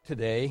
today.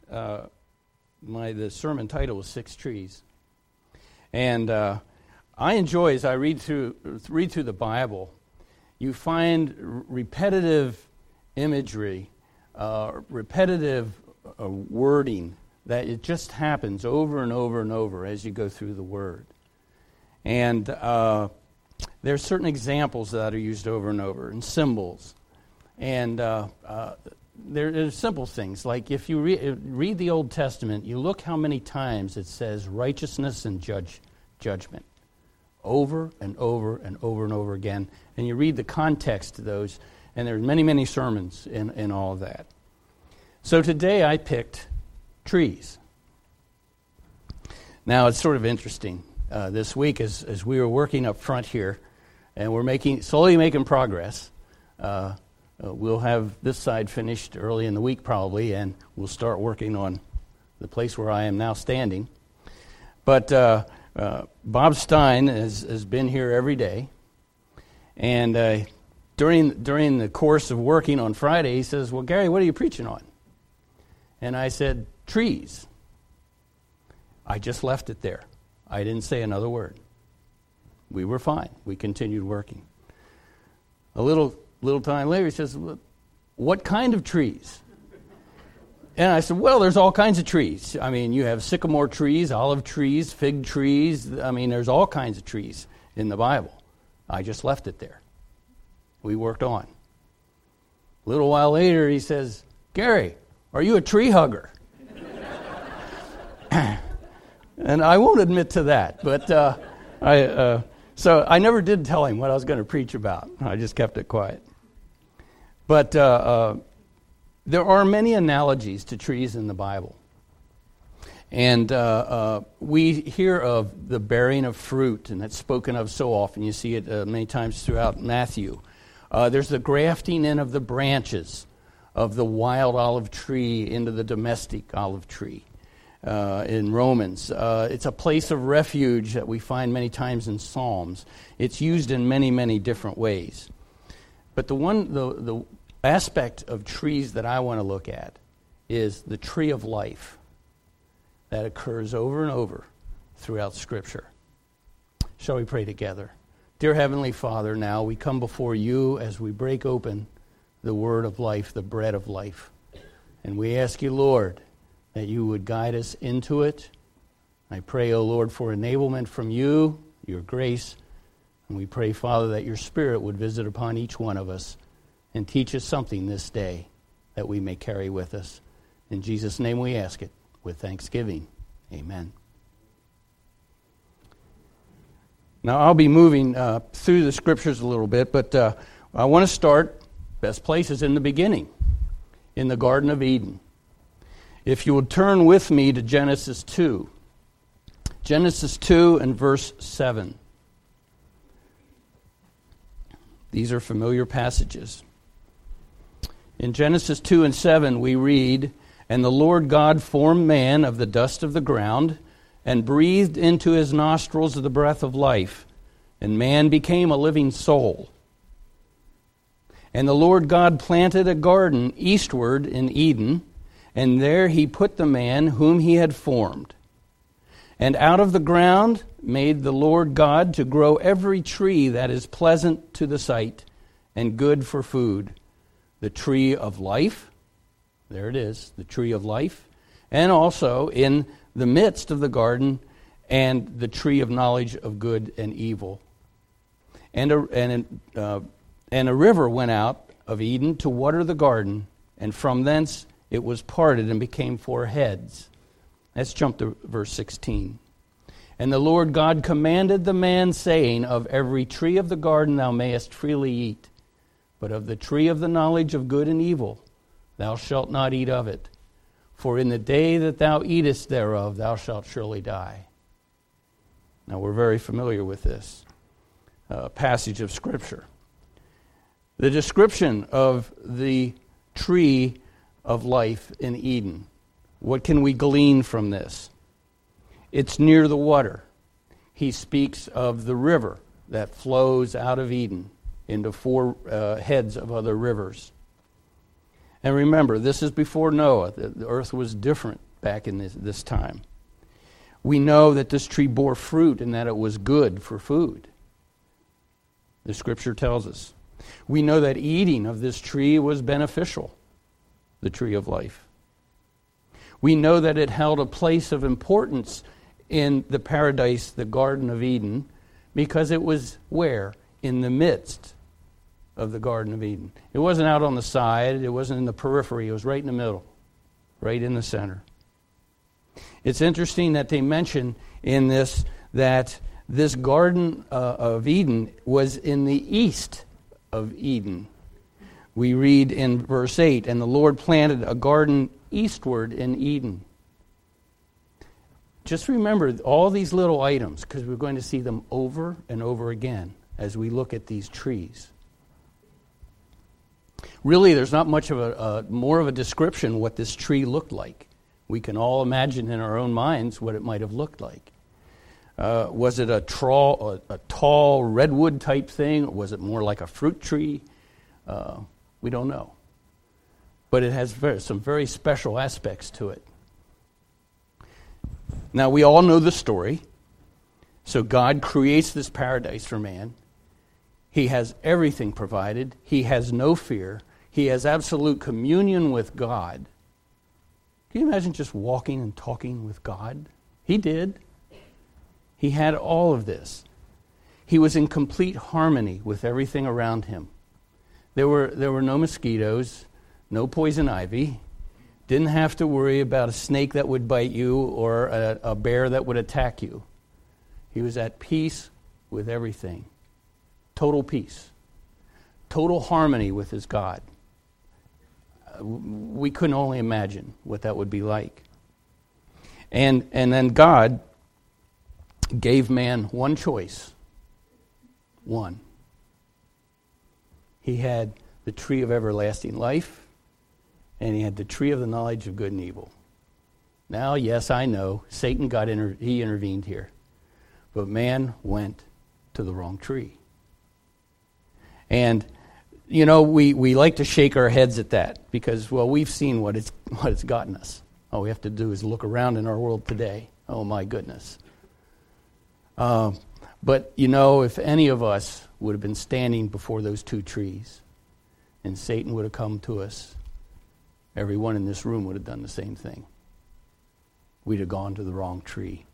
The sermon title was Six Trees. And I enjoy, as I read through the Bible, you find repetitive imagery, repetitive wording, that it just happens over and over and over as you go through the Word. And there are certain examples that are used over and over, and symbols. And there's simple things, like if you read the Old Testament, you look how many times it says righteousness and judgment, over and over and over and over again. And you read the context of those, and there's many, many sermons in all of that. So today I picked trees. Now it's sort of interesting. This week, as we were working up front here, and we're slowly making progress, we'll have this side finished early in the week probably, and we'll start working on the place where I am now standing. But Bob Stein has been here every day, and during the course of working on Friday, he says, "Well, Gary, what are you preaching on?" And I said, "Trees." I just left it there. I didn't say another word. We were fine. We continued working. A little time later, he says, "What kind of trees?" And I said, "Well, there's all kinds of trees. I mean, you have sycamore trees, olive trees, fig trees. I mean, there's all kinds of trees in the Bible." I just left it there. We worked on. A little while later, he says, "Gary, are you a tree hugger?" And I won't admit to that, but so I never did tell him what I was going to preach about. I just kept it quiet. But there are many analogies to trees in the Bible. And we hear of the bearing of fruit, and that's spoken of so often. You see it many times throughout Matthew. There's the grafting in of the branches of the wild olive tree into the domestic olive tree. In Romans. It's a place of refuge that we find many times in Psalms. It's used in many, many different ways. But the aspect of trees that I want to look at is the tree of life that occurs over and over throughout Scripture. Shall we pray together? Dear Heavenly Father, now we come before you as we break open the word of life, the bread of life. And we ask you, Lord, that you would guide us into it. I pray, O Lord, for enablement from you, your grace. And we pray, Father, that your Spirit would visit upon each one of us and teach us something this day that we may carry with us. In Jesus' name we ask it with thanksgiving. Amen. Now, I'll be moving through the Scriptures a little bit, but I want to start, best place is in the beginning, in the Garden of Eden. If you would turn with me to Genesis 2. Genesis 2 and verse 7. These are familiar passages. In Genesis 2 and 7 we read, "And the Lord God formed man of the dust of the ground, and breathed into his nostrils the breath of life, and man became a living soul. And the Lord God planted a garden eastward in Eden, and there he put the man whom he had formed. And out of the ground made the Lord God to grow every tree that is pleasant to the sight and good for food, the tree of life," there it is, the tree of life, "and also in the midst of the garden, and the tree of knowledge of good and evil. And a river went out of Eden to water the garden, and from thence it was parted and became four heads." Let's jump to verse 16. "And the Lord God commanded the man, saying, Of every tree of the garden thou mayest freely eat, but of the tree of the knowledge of good and evil thou shalt not eat of it. For in the day that thou eatest thereof thou shalt surely die." Now we're very familiar with this passage of Scripture. The description of the tree of life in Eden. What can we glean from this? It's near the water. He speaks of the river that flows out of Eden into four heads of other rivers. And remember, this is before Noah. The earth was different back in this time. We know that this tree bore fruit and that it was good for food. The Scripture tells us. We know that eating of this tree was beneficial, the tree of life. We know that it held a place of importance in the paradise, the Garden of Eden, because it was where? In the midst of the Garden of Eden. It wasn't out on the side, it wasn't in the periphery, it was right in the middle, right in the center. It's interesting that they mention in this that this Garden of Eden was in the east of Eden. We read in verse 8, and the Lord planted a garden eastward in Eden. Just remember all these little items, because we're going to see them over and over again as we look at these trees. Really, there's not much of more of a description what this tree looked like. We can all imagine in our own minds what it might have looked like. Was it a tall redwood type thing? Was it more like a fruit tree? We don't know. But it has some very special aspects to it. Now, we all know the story. So God creates this paradise for man. He has everything provided. He has no fear. He has absolute communion with God. Can you imagine just walking and talking with God? He did. He had all of this. He was in complete harmony with everything around him. There were no mosquitoes, no poison ivy. Didn't have to worry about a snake that would bite you or a bear that would attack you. He was at peace with everything. Total peace. Total harmony with his God. We couldn't only imagine what that would be like. And then God gave man one choice. One. He had the tree of everlasting life, and he had the tree of the knowledge of good and evil. Now, yes, I know, Satan he intervened here. But man went to the wrong tree. And, you know, we like to shake our heads at that because, well, we've seen what it's gotten us. All we have to do is look around in our world today. Oh, my goodness. But, you know, if any of us would have been standing before those two trees and Satan would have come to us, everyone in this room would have done the same thing. We'd have gone to the wrong tree.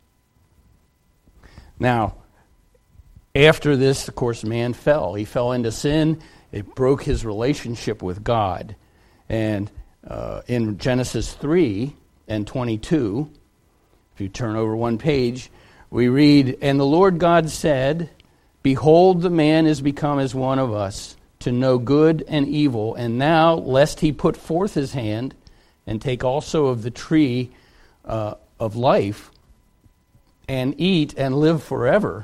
Now, after this, of course, man fell. He fell into sin. It broke his relationship with God. And in Genesis 3 and 22, if you turn over one page, we read, and the Lord God said, behold, the man is become as one of us, to know good and evil. And now, lest he put forth his hand and take also of the tree of life and eat and live forever.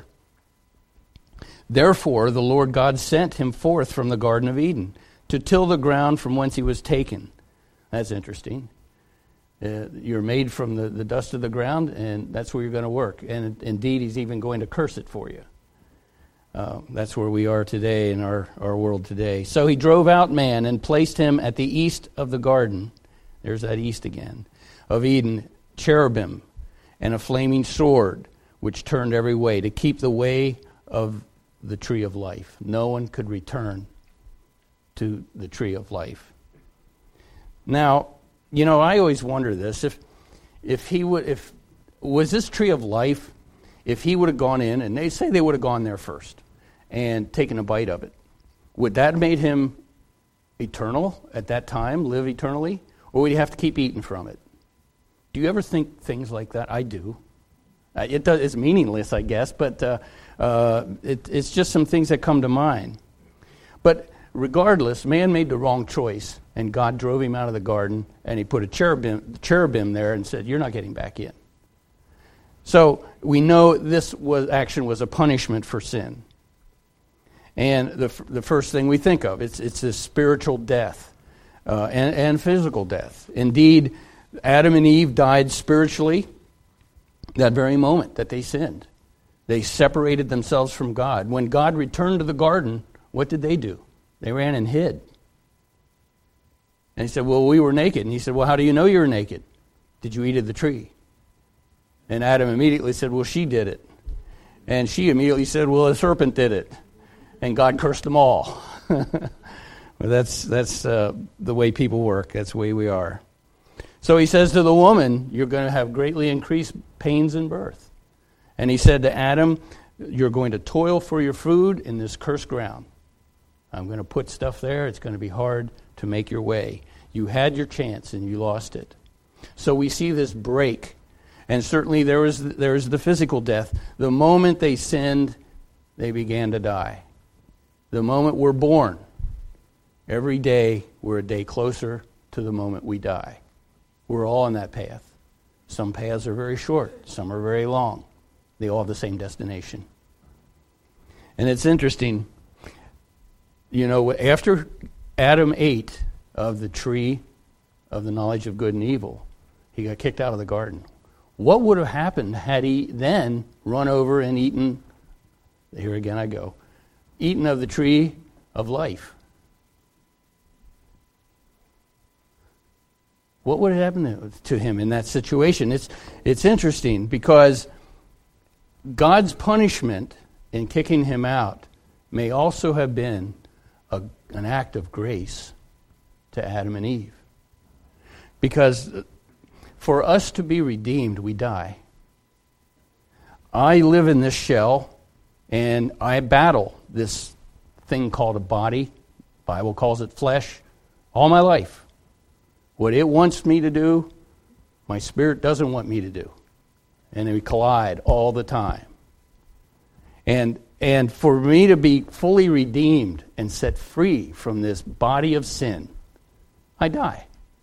Therefore, the Lord God sent him forth from the Garden of Eden to till the ground from whence he was taken. That's interesting. You're made from the dust of the ground, and that's where you're going to work. And indeed, he's even going to curse it for you. That's where we are today in our world today. So he drove out man and placed him at the east of the garden. There's that east again. Of Eden, cherubim and a flaming sword, which turned every way to keep the way of the tree of life. No one could return to the tree of life. Now, you know, I always wonder this: if was this tree of life, if he would have gone in, and they say they would have gone there first and taken a bite of it, would that have made him eternal at that time, live eternally, or would he have to keep eating from it? Do you ever think things like that? I do. It's meaningless, I guess, but it's just some things that come to mind. But regardless, man made the wrong choice, and God drove him out of the garden, and he put a cherubim there and said, you're not getting back in. So we know this action was a punishment for sin. And the first thing we think of, it's this spiritual death and physical death. Indeed, Adam and Eve died spiritually that very moment that they sinned. They separated themselves from God. When God returned to the garden, what did they do? They ran and hid. And he said, well, we were naked. And he said, well, how do you know you were naked? Did you eat of the tree? And Adam immediately said, well, she did it. And she immediately said, well, the serpent did it. And God cursed them all. Well, that's the way people work. That's the way we are. So he says to the woman, you're going to have greatly increased pains in birth. And he said to Adam, you're going to toil for your food in this cursed ground. I'm going to put stuff there. It's going to be hard to make your way. You had your chance and you lost it. So we see this break. And certainly there was the physical death. The moment they sinned, they began to die. The moment we're born, every day we're a day closer to the moment we die. We're all on that path. Some paths are very short. Some are very long. They all have the same destination. And it's interesting, after Adam ate of the tree of the knowledge of good and evil, he got kicked out of the garden. What would have happened had he then run over and eaten, here again I go, eaten of the tree of life? What would have happened to him in that situation? It's interesting because God's punishment in kicking him out may also have been an act of grace to Adam and Eve. Because for us to be redeemed, we die. I live in this shell, and I battle this thing called a body. The Bible calls it flesh, all my life. What it wants me to do, my spirit doesn't want me to do. And we collide all the time. And for me to be fully redeemed and set free from this body of sin, I die.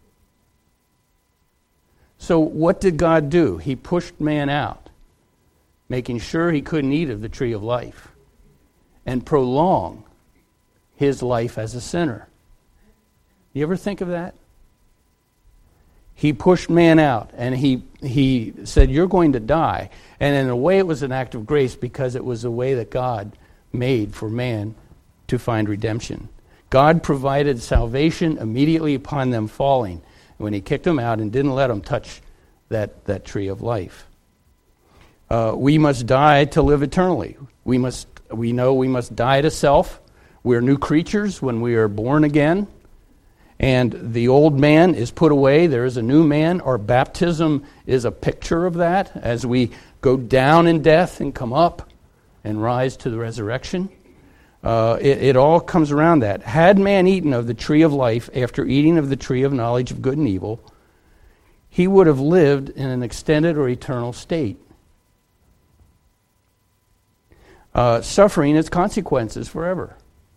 So what did God do? He pushed man out, making sure he couldn't eat of the tree of life, and prolong his life as a sinner. You ever think of that? He pushed man out, and he said, you're going to die. And in a way, it was an act of grace because it was a way that God made for man to find redemption. God provided salvation immediately upon them falling when he kicked them out and didn't let them touch that tree of life. We must die to live eternally. We know we must die to self. We're new creatures when we are born again. And the old man is put away. There is a new man. Our baptism is a picture of that as we go down in death and come up and rise to the resurrection. It all comes around that. Had man eaten of the tree of life after eating of the tree of knowledge of good and evil, he would have lived in an extended or eternal state, suffering its consequences forever.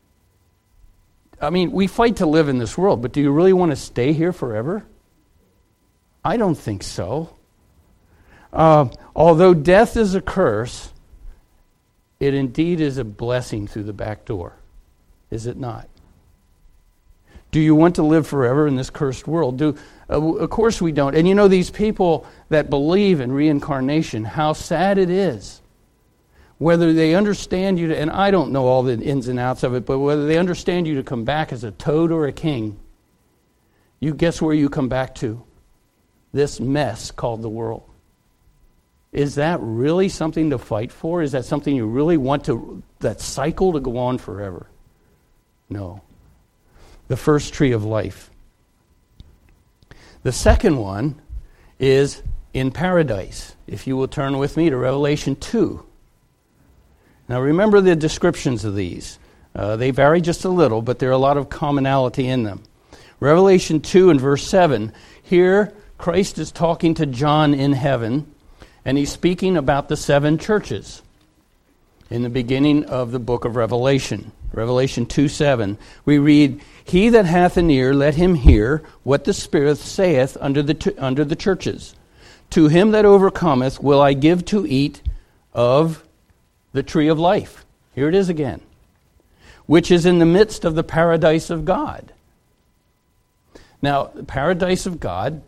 I mean, we fight to live in this world, but do you really want to stay here forever? I don't think so. Although death is a curse, it indeed is a blessing through the back door. Is it not? Do you want to live forever in this cursed world? Of course we don't. And these people that believe in reincarnation, how sad it is. Whether they understand you, and I don't know all the ins and outs of it, but whether they understand you to come back as a toad or a king, you guess where you come back to? This mess called the world. Is that really something to fight for? Is that something you really want that cycle to go on forever? No. The first tree of life. The second one is in paradise. If you will turn with me to Revelation 2. Now remember the descriptions of these. They vary just a little, but there are a lot of commonality in them. Revelation 2 and verse 7. Here, Christ is talking to John in heaven, and he's speaking about the 7 churches in the beginning of the book of Revelation. Revelation 2:7. We read, He that hath an ear, let him hear what the Spirit saith unto the churches. To him that overcometh will I give to eat of the tree of life. Here it is again. Which is in the midst of the paradise of God. Now, the paradise of God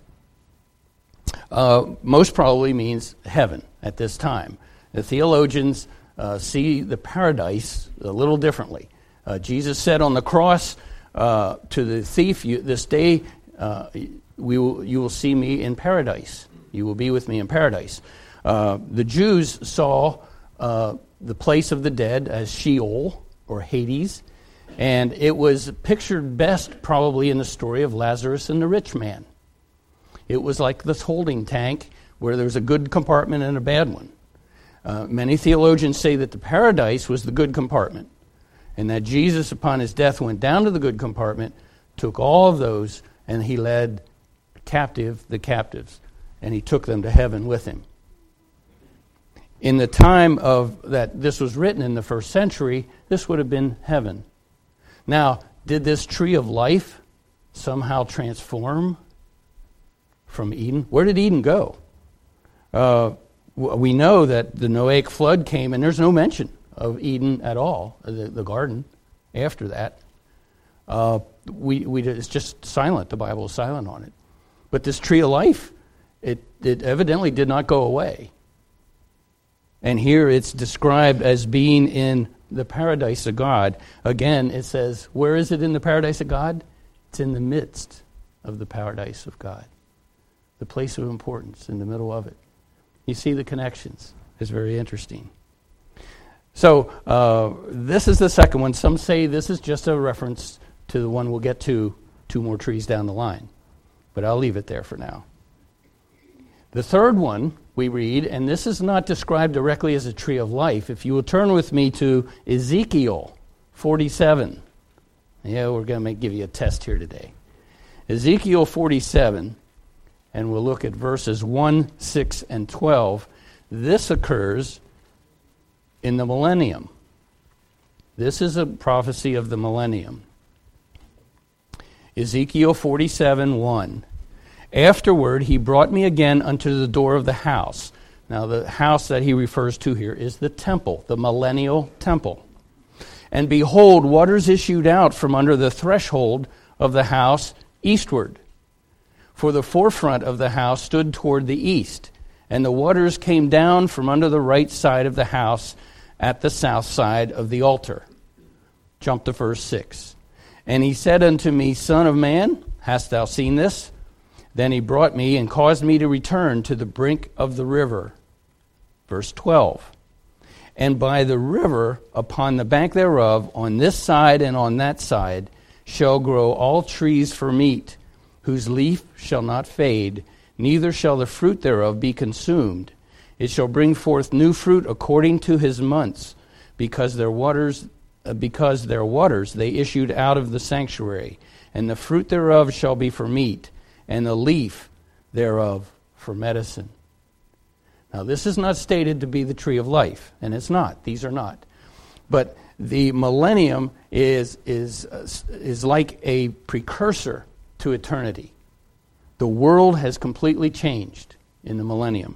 most probably means heaven at this time. The theologians see the paradise a little differently. Jesus said on the cross, to the thief, this day you will see me in paradise. You will be with me in paradise. The Jews saw the place of the dead as Sheol or Hades, and it was pictured best probably in the story of Lazarus and the rich man. It was like this holding tank where there's a good compartment and a bad one. Many theologians say that the paradise was the good compartment, and that Jesus, upon his death, went down to the good compartment, took all of those, and he led captive the captives, and he took them to heaven with him. In the time of that this was written in the first century, this would have been heaven. Now, did this tree of life somehow transform from Eden? Where did Eden go? We know that the Noahic flood came, and there's no mention of Eden at all, the garden, after that. It's just silent. The Bible is silent on it. But this tree of life, it evidently did not go away. And here it's described as being in the paradise of God. Again, it says, where is it in the paradise of God? It's in the midst of the paradise of God. The place of importance in the middle of it. You see the connections. It's very interesting. So this is the second one. Some say this is just a reference to the one we'll get to 2 more trees down the line. But I'll leave it there for now. The third one we read, and this is not described directly as a tree of life. If you will turn with me to Ezekiel 47. Yeah, we're going to give you a test here today. Ezekiel 47, and we'll look at verses 1, 6, and 12. This occurs in the millennium. This is a prophecy of the millennium. Ezekiel 47, 1. Afterward, he brought me again unto the door of the house. Now, the house that he refers to here is the temple, the millennial temple. And behold, waters issued out from under the threshold of the house eastward. For the forefront of the house stood toward the east, and the waters came down from under the right side of the house at the south side of the altar. Jump to verse 6. And he said unto me, Son of man, hast thou seen this? Then he brought me and caused me to return to the brink of the river. Verse 12. And by the river, upon the bank thereof, on this side and on that side, shall grow all trees for meat, whose leaf shall not fade, neither shall the fruit thereof be consumed. It shall bring forth new fruit according to his months, because their waters they issued out of the sanctuary. And the fruit thereof shall be for meat, and the leaf thereof for medicine. Now, this is not stated to be the tree of life, and it's not. These are not. But the millennium is like a precursor to eternity. The world has completely changed in the millennium.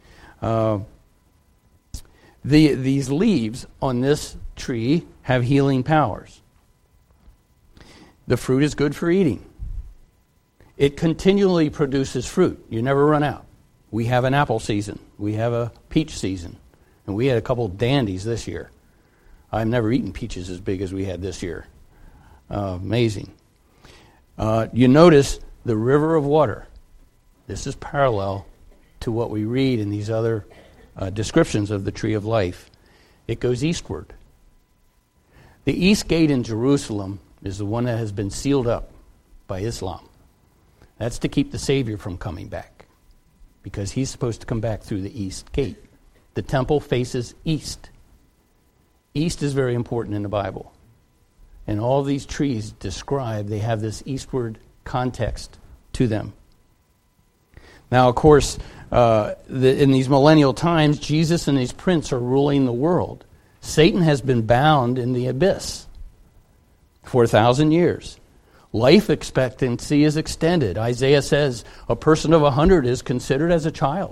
These leaves on this tree have healing powers. The fruit is good for eating. It continually produces fruit. You never run out. We have an apple season. We have a peach season. And we had a couple of dandies this year. I've never eaten peaches as big as we had this year. Amazing. You notice the river of water. This is parallel to what we read in these other descriptions of the tree of life. It goes eastward. The east gate in Jerusalem is the one that has been sealed up by Islam. That's to keep the Savior from coming back, because he's supposed to come back through the east gate. The temple faces east. East is very important in the Bible. And all these trees describe, they have this eastward context to them. Now, of course, in these millennial times, Jesus and his prince are ruling the world. Satan has been bound in the abyss for 1,000 years. Life expectancy is extended. Isaiah says a person of 100 is considered as a child.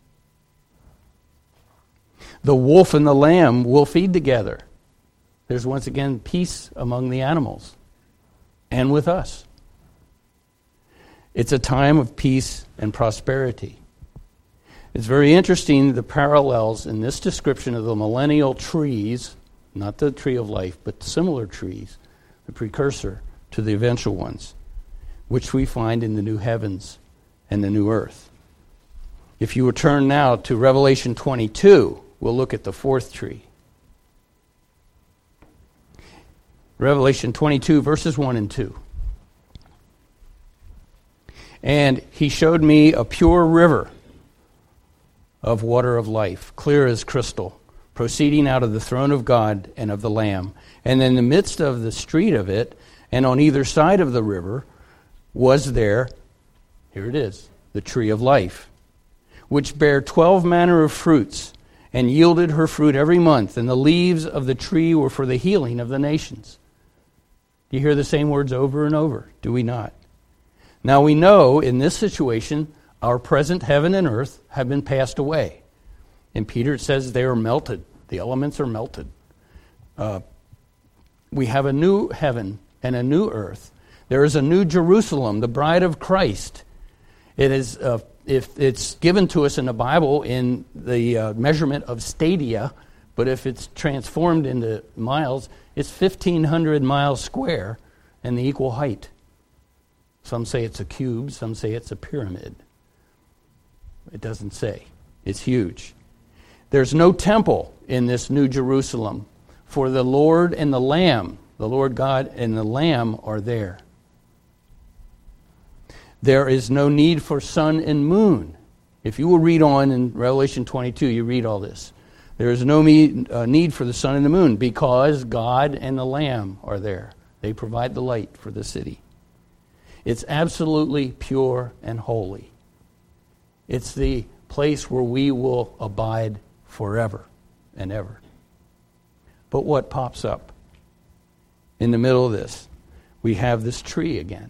The wolf and the lamb will feed together. There's once again peace among the animals and with us. It's a time of peace and prosperity. It's very interesting, the parallels in this description of the millennial trees, not the tree of life, but similar trees, the precursor to the eventual ones, which we find in the new heavens and the new earth. If you return now to Revelation 22, we'll look at the fourth tree. Revelation 22, verses 1 and 2. And he showed me a pure river of water of life, clear as crystal, proceeding out of the throne of God and of the Lamb. And in the midst of the street of it, and on either side of the river, was there, here it is, the tree of life, which bare 12 manner of fruits, and yielded her fruit every month, and the leaves of the tree were for the healing of the nations. Do you hear the same words over and over? Do we not? Now we know in this situation, our present heaven and earth have been passed away. In Peter it says they are melted. The elements are melted. We have a new heaven and a new earth. There is a new Jerusalem, the bride of Christ. It is, if it's given to us in the Bible in the measurement of stadia, but if it's transformed into miles, it's 1,500 miles square and the equal height. Some say it's a cube, some say it's a pyramid. It doesn't say. It's huge. There's no temple in this new Jerusalem, for the Lord and the Lamb, the Lord God and the Lamb are there. There is no need for sun and moon. If you will read on in Revelation 22, you read all this. There is no need for the sun and the moon because God and the Lamb are there. They provide the light for the city. It's absolutely pure and holy. It's the place where we will abide forever and ever. But what pops up? In the middle of this, we have this tree again.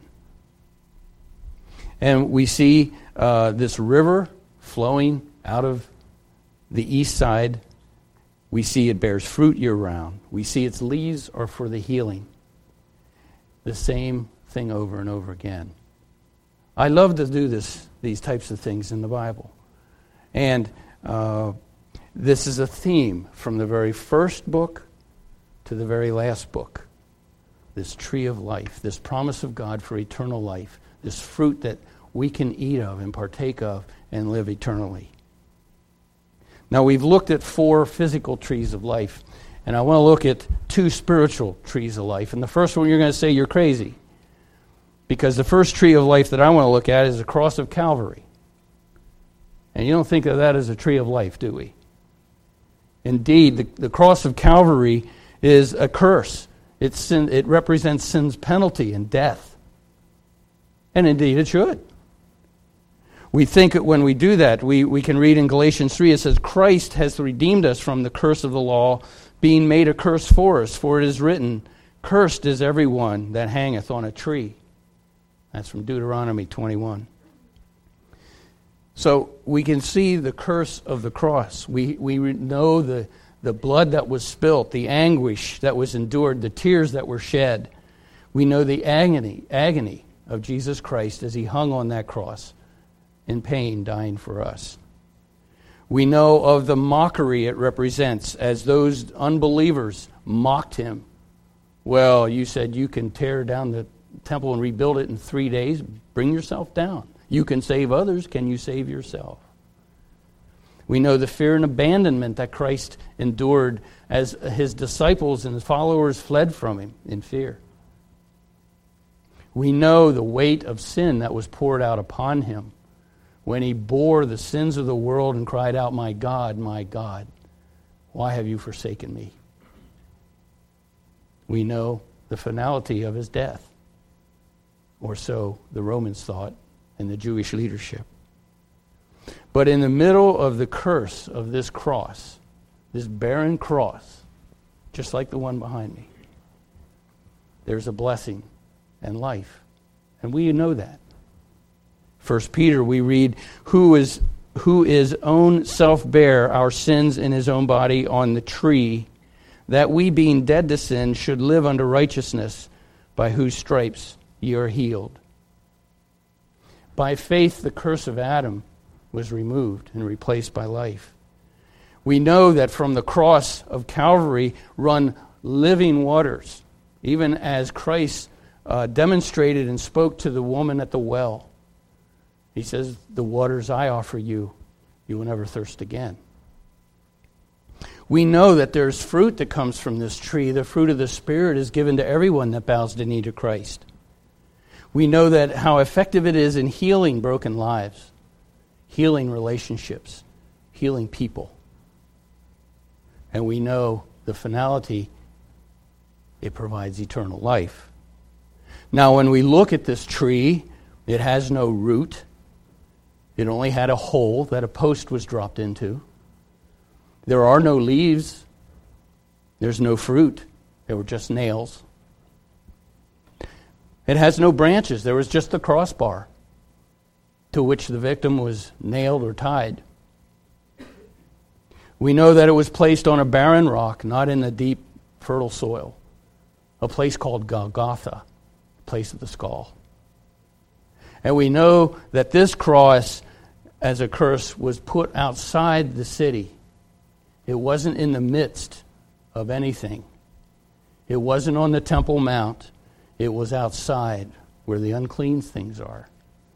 And we see this river flowing out of the east side. We see it bears fruit year-round. We see its leaves are for the healing. The same thing over and over again. I love to do these types of things in the Bible. And this is a theme from the very first book to the very last book. This tree of life, this promise of God for eternal life, this fruit that we can eat of and partake of and live eternally. Now we've looked at 4 physical trees of life, and I want to look at 2 spiritual trees of life. And the first one you're going to say you're crazy, because the first tree of life that I want to look at is the cross of Calvary. And you don't think of that as a tree of life, do we? Indeed, the cross of Calvary is a curse. It represents sin's penalty and death. And indeed it should. We think that when we do that, we can read in Galatians 3, it says, Christ has redeemed us from the curse of the law, being made a curse for us. For it is written, cursed is everyone that hangeth on a tree. That's from Deuteronomy 21. So we can see the curse of the cross. We know the blood that was spilt, the anguish that was endured, the tears that were shed. We know the agony of Jesus Christ as he hung on that cross in pain, dying for us. We know of the mockery it represents as those unbelievers mocked him. Well, you said you can tear down the temple and rebuild it in 3 days. Bring yourself down. You can save others. Can you save yourself? We know the fear and abandonment that Christ endured as his disciples and his followers fled from him in fear. We know the weight of sin that was poured out upon him when he bore the sins of the world and cried out, my God, why have you forsaken me? We know the finality of his death, or so the Romans thought and the Jewish leadership. But in the middle of the curse of this cross, this barren cross, just like the one behind me, there's a blessing and life. And we know that. 1 Peter, we read, who is own self bare our sins in his own body on the tree, that we being dead to sin should live unto righteousness, by whose stripes ye are healed. By faith the curse of Adam was removed and replaced by life. We know that from the cross of Calvary run living waters, even as Christ demonstrated and spoke to the woman at the well. He says, the waters I offer you, you will never thirst again. We know that there's fruit that comes from this tree. The fruit of the Spirit is given to everyone that bows the knee to Christ. We know that how effective it is in healing broken lives, healing relationships, healing people. And we know the finality, it provides eternal life. Now, when we look at this tree, it has no root. It only had a hole that a post was dropped into. There are no leaves. There's no fruit. There were just nails. It has no branches. There was just the crossbar to which the victim was nailed or tied. We know that it was placed on a barren rock, not in the deep, fertile soil, a place called Golgotha, place of the skull. And we know that this cross, as a curse, was put outside the city. It wasn't in the midst of anything. It wasn't on the Temple Mount. It was outside where the unclean things are.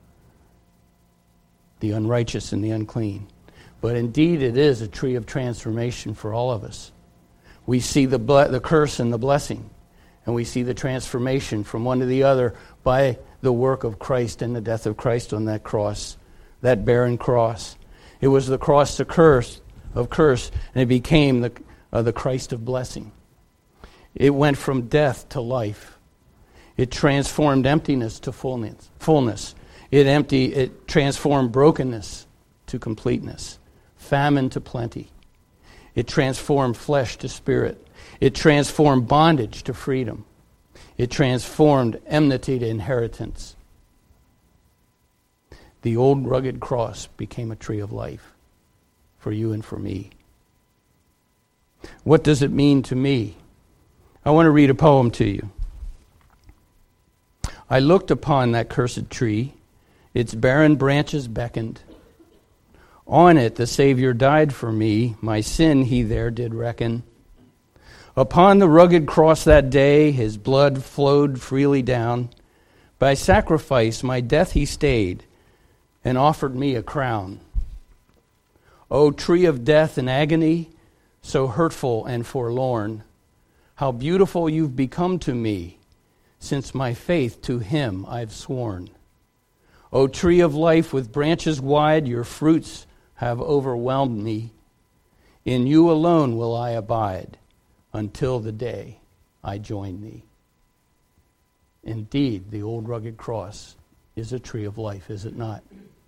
The unrighteous and the unclean. But indeed it is a tree of transformation for all of us. We see the curse and the blessing. And we see the transformation from one to the other by the work of Christ and the death of Christ on that cross, that barren cross. It was the cross of curse, and it became the Christ of blessing. It went from death to life. It transformed emptiness to fullness. It transformed brokenness to completeness, famine to plenty. It transformed flesh to spirit. It transformed bondage to freedom. It transformed enmity to inheritance. The old rugged cross became a tree of life for you and for me. What does it mean to me? I want to read a poem to you. I looked upon that cursed tree. Its barren branches beckoned. On it the Savior died for me. My sin he there did reckon. Upon the rugged cross that day, his blood flowed freely down. By sacrifice my death he stayed and offered me a crown. O tree of death and agony, so hurtful and forlorn, how beautiful you've become to me, since my faith to him I've sworn. O tree of life with branches wide, your fruits have overwhelmed me. In you alone will I abide, until the day I join thee. Indeed, the old rugged cross is a tree of life, is it not?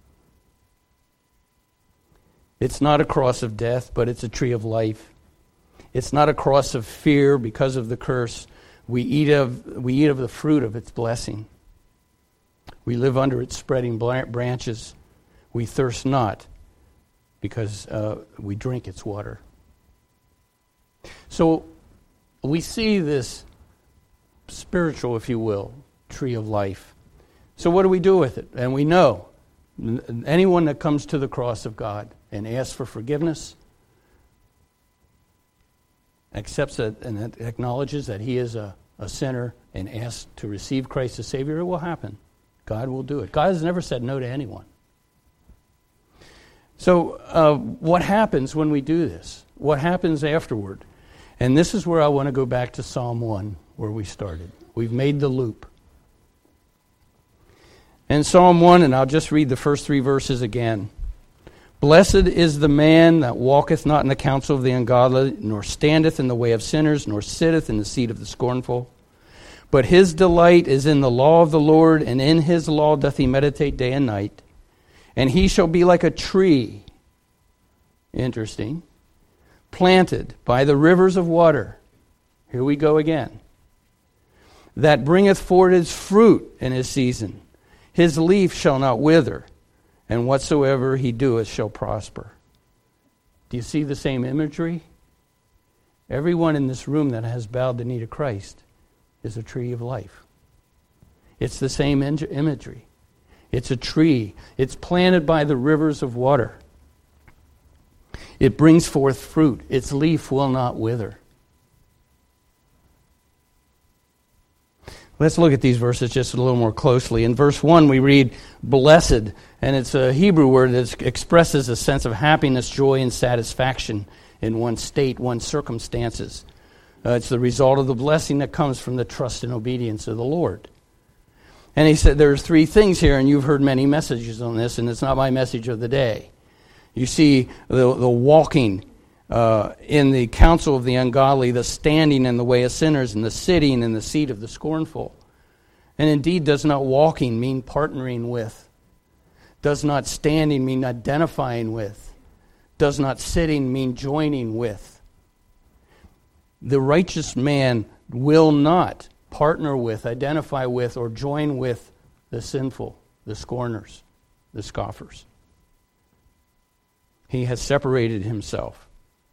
It's not a cross of death, but it's a tree of life. It's not a cross of fear because of the curse. We eat of the fruit of its blessing. We live under its spreading branches. We thirst not because we drink its water. So we see this spiritual, if you will, tree of life. So what do we do with it? And we know anyone that comes to the cross of God and asks for forgiveness, accepts it and acknowledges that he is a sinner and asks to receive Christ as Savior, it will happen. God will do it. God has never said no to anyone. So what happens when we do this? What happens afterward? And this is where I want to go back to Psalm 1, where we started. We've made the loop. In Psalm 1, and I'll just read the first 3 verses again. Blessed is the man that walketh not in the counsel of the ungodly, nor standeth in the way of sinners, nor sitteth in the seat of the scornful. But his delight is in the law of the Lord, and in his law doth he meditate day and night. And he shall be like a tree, interesting, planted by the rivers of water. Here we go again. That bringeth forth his fruit in his season. His leaf shall not wither, and whatsoever he doeth shall prosper. Do you see the same imagery? Everyone in this room that has bowed the knee to Christ is a tree of life. It's the same imagery. It's a tree. It's planted by the rivers of water. It brings forth fruit. Its leaf will not wither. Let's look at these verses just a little more closely. In verse 1, we read, blessed, and it's a Hebrew word that expresses a sense of happiness, joy, and satisfaction in one's state, one's circumstances. It's the result of the blessing that comes from the trust and obedience of the Lord. And he said there's three things here, and you've heard many messages on this, and it's not my message of the day. You see the walking in the counsel of the ungodly, the standing in the way of sinners, and the sitting in the seat of the scornful. And indeed, does not walking mean partnering with? Does not standing mean identifying with? Does not sitting mean joining with? The righteous man will not partner with, identify with, or join with the sinful, the scorners, the scoffers. He has separated himself.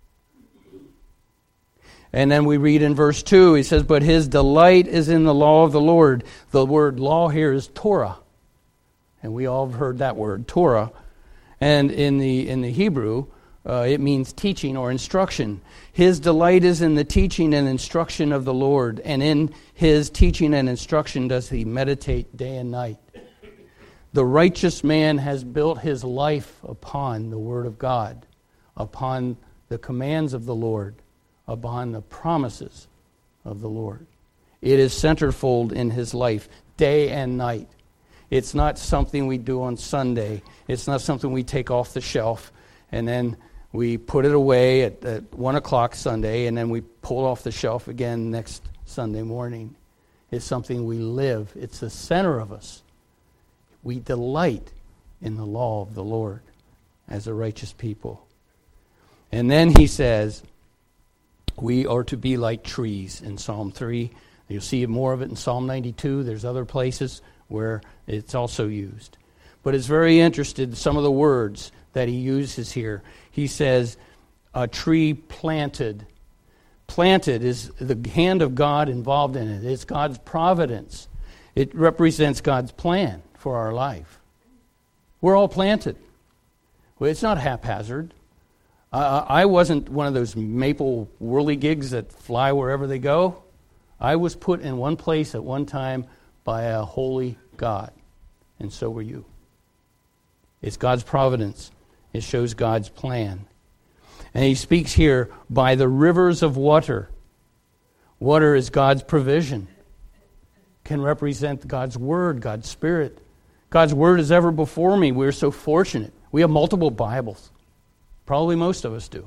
And then we read in verse 2, he says, but his delight is in the law of the Lord. The word law here is Torah. And we all have heard that word, Torah. And in the Hebrew, it means teaching or instruction. His delight is in the teaching and instruction of the Lord. And in his teaching and instruction does he meditate day and night. The righteous man has built his life upon the Word of God, upon the commands of the Lord, upon the promises of the Lord. It is centerfold in his life, day and night. It's not something we do on Sunday. It's not something we take off the shelf and then we put it away at 1 o'clock Sunday and then we pull it off the shelf again next Sunday morning. It's something we live. It's the center of us. We delight in the law of the Lord as a righteous people. And then he says, we are to be like trees in Psalm 3. You'll see more of it in Psalm 92. There's other places where it's also used. But it's very interesting, some of the words that he uses here. He says, a tree planted. Planted is the hand of God involved in it. It's God's providence. It represents God's plan for our life. We're all planted. Well, it's not haphazard. I wasn't one of those maple whirligigs that fly wherever they go. I was put in one place at one time by a holy God, and so were you. It's God's providence. It shows God's plan. And he speaks here, by the rivers of water. Water is God's provision. Can represent God's Word, God's Spirit. God's Word is ever before me. We're so fortunate. We have multiple Bibles. Probably most of us do.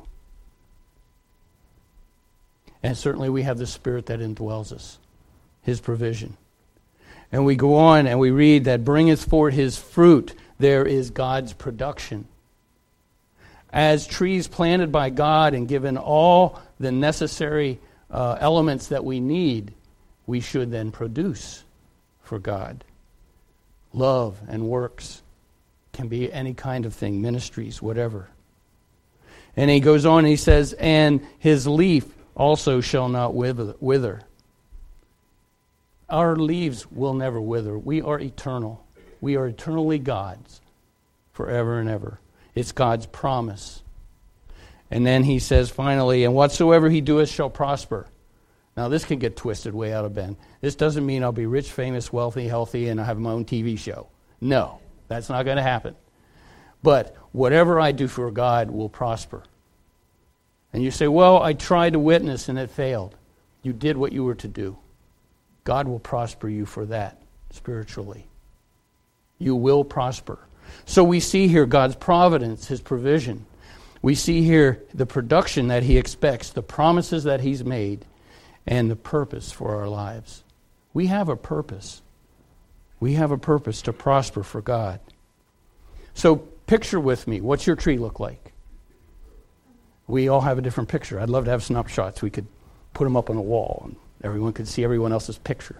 And certainly we have the Spirit that indwells us, His provision. And we go on and we read that bringeth forth His fruit. There is God's production. As trees planted by God and given all the necessary elements that we need, we should then produce for God. Love and works can be any kind of thing, ministries, whatever. And he goes on and he says, and his leaf also shall not wither. Our leaves will never wither. We are eternal. We are eternally God's forever and ever. It's God's promise. And then he says finally, and whatsoever he doeth shall prosper. Now this can get twisted way out of bend. This doesn't mean I'll be rich, famous, wealthy, healthy, and I have my own TV show. No, that's not going to happen. But whatever I do for God will prosper. And you say, well, I tried to witness and it failed. You did what you were to do. God will prosper you for that spiritually. You will prosper. So we see here God's providence, His provision. We see here the production that He expects, the promises that He's made, and the purpose for our lives. We have a purpose. We have a purpose to prosper for God. So picture with me, what's your tree look like? We all have a different picture. I'd love to have snapshots. We could put them up on a wall and everyone could see everyone else's picture.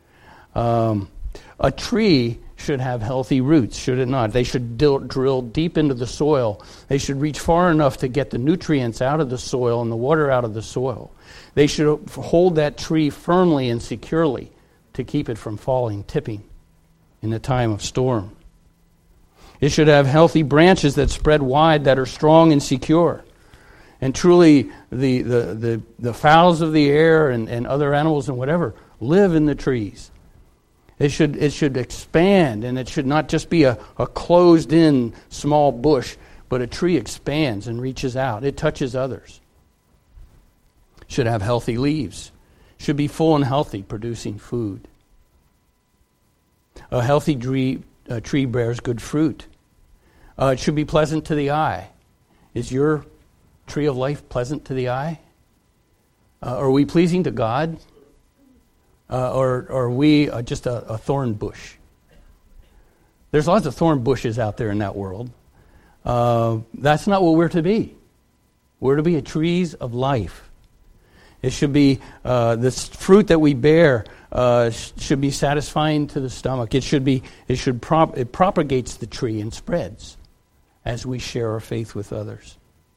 A tree should have healthy roots, should it not? They should drill deep into the soil. They should reach far enough to get the nutrients out of the soil and the water out of the soil. They should hold that tree firmly and securely to keep it from falling, tipping in the time of storm. It should have healthy branches that spread wide, that are strong and secure. And truly, the fowls of the air and other animals and whatever live in the trees. It should expand, and it should not just be a closed-in small bush, but a tree expands and reaches out. It touches others. Should have healthy leaves. Should be full and healthy, producing food. A healthy tree bears good fruit. It should be pleasant to the eye. Is your tree of life pleasant to the eye? Are we pleasing to God? Or are we just a thorn bush? There's lots of thorn bushes out there in that world. That's not what we're to be. We're to be a trees of life. It should be, this fruit that we bear should be satisfying to the stomach. It propagates the tree and spreads as we share our faith with others.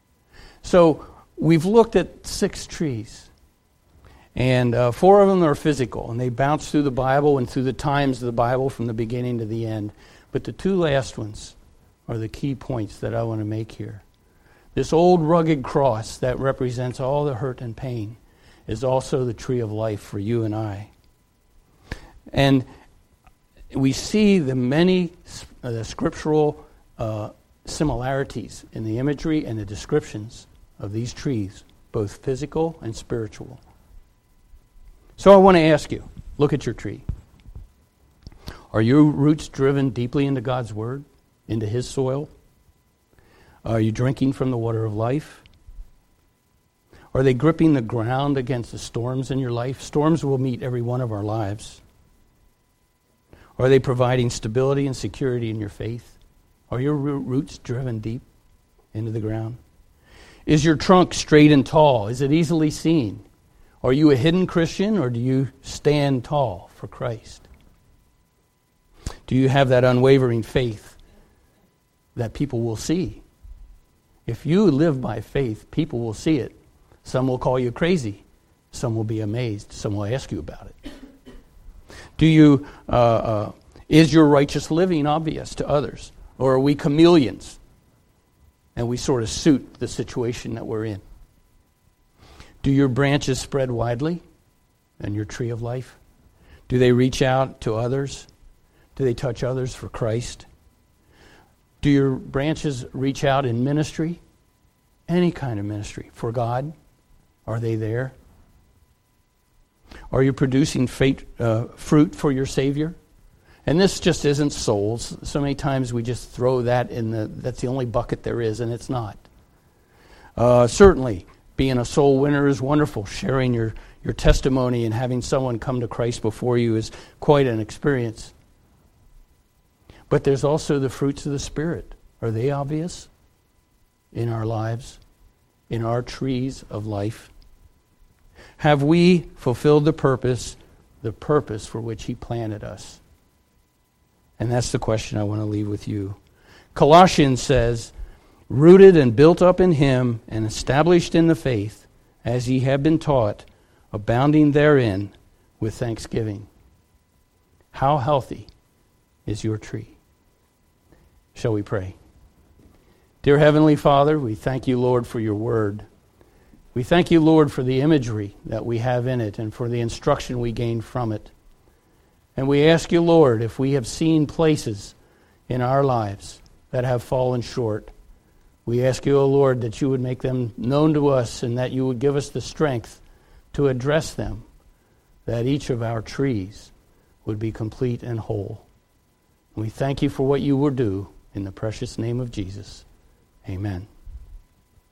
So we've looked at 6 trees. And 4 of them are physical, and they bounce through the Bible and through the times of the Bible from the beginning to the end. But the 2 last ones are the key points that I want to make here. This old rugged cross that represents all the hurt and pain is also the tree of life for you and I. And we see the many scriptural similarities in the imagery and the descriptions of these trees, both physical and spiritual. So I want to ask you, look at your tree. Are your roots driven deeply into God's Word, into His soil? Are you drinking from the water of life? Are they gripping the ground against the storms in your life? Storms will meet every one of our lives. Are they providing stability and security in your faith? Are your roots driven deep into the ground? Is your trunk straight and tall? Is it easily seen? Are you a hidden Christian, or do you stand tall for Christ? Do you have that unwavering faith that people will see? If you live by faith, people will see it. Some will call you crazy. Some will be amazed. Some will ask you about it. Do you? Is your righteous living obvious to others? Or are we chameleons and we sort of suit the situation that we're in? Do your branches spread widely in your tree of life? Do they reach out to others? Do they touch others for Christ? Do your branches reach out in ministry? Any kind of ministry for God? Are they there? Are you producing fruit for your Savior? And this just isn't souls. So many times we just throw that that's the only bucket there is, and it's not. Certainly, being a soul winner is wonderful. Sharing your testimony and having someone come to Christ before you is quite an experience. But there's also the fruits of the Spirit. Are they obvious in our lives, in our trees of life? Have we fulfilled the purpose for which He planted us? And that's the question I want to leave with you. Colossians says, rooted and built up in Him and established in the faith, as ye have been taught, abounding therein with thanksgiving. How healthy is your tree? Shall we pray? Dear Heavenly Father, we thank you, Lord, for your word. We thank you, Lord, for the imagery that we have in it and for the instruction we gain from it. And we ask you, Lord, if we have seen places in our lives that have fallen short, we ask you, O Lord, that you would make them known to us and that you would give us the strength to address them, that each of our trees would be complete and whole. And we thank you for what you will do in the precious name of Jesus. Amen.